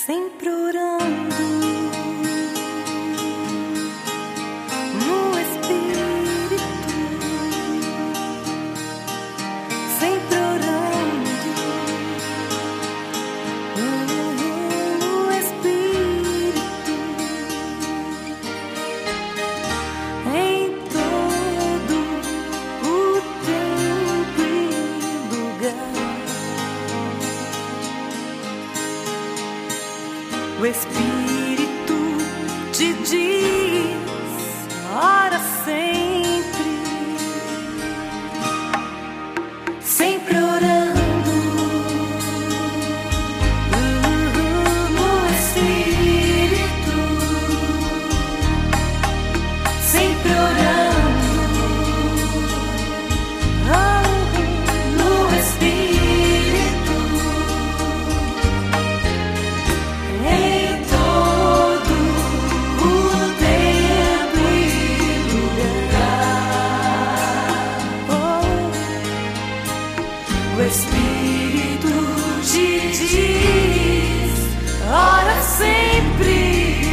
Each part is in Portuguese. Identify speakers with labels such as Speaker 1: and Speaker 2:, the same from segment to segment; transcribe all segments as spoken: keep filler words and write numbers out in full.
Speaker 1: sempre orando no Espírito, sempre orando no Espírito, em todo o tempo e lugar. O Espírito te diz, ora sempre, sempre orando no Espírito, sempre orando no Espírito, em todo o tempo e lugar. Oh, o Espírito te diz, ora sempre,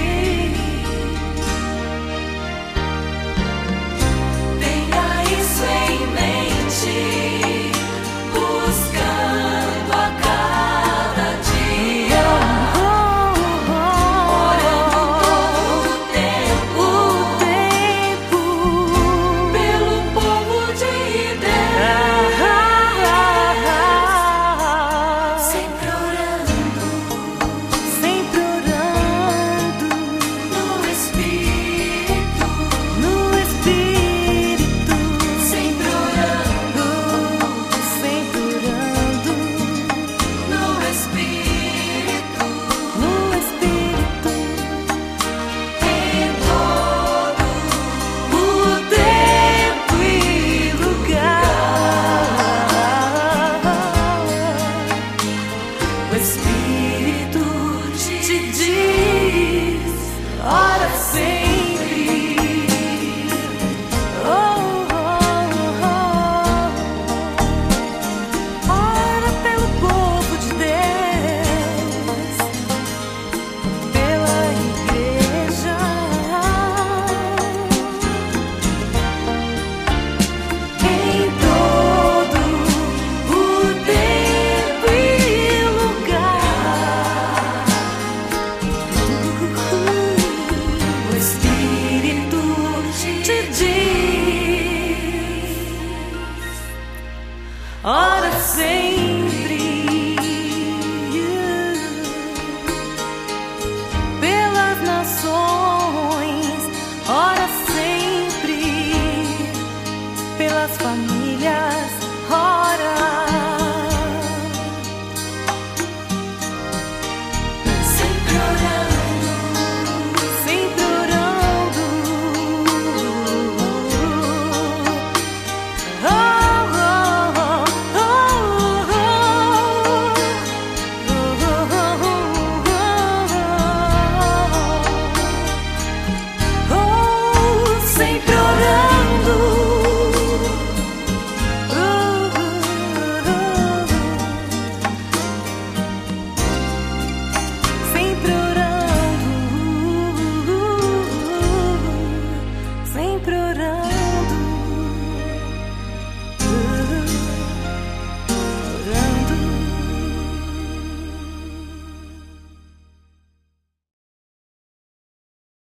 Speaker 1: tenha isso em mente, buscando a cada dia, orando todo o tempo, pelo povo de Deus, sempre orando, sempre orando no Espírito, no Espírito, sempre orando, sempre orando no Espírito, no Espírito, em todo o tempo e lugar. O Espírito te diz, ora sempre. Oh, oh, oh. Ora pelo povo de Deus, pela igreja, em todo o tempo e lugar. O Espírito te diz, ora sempre.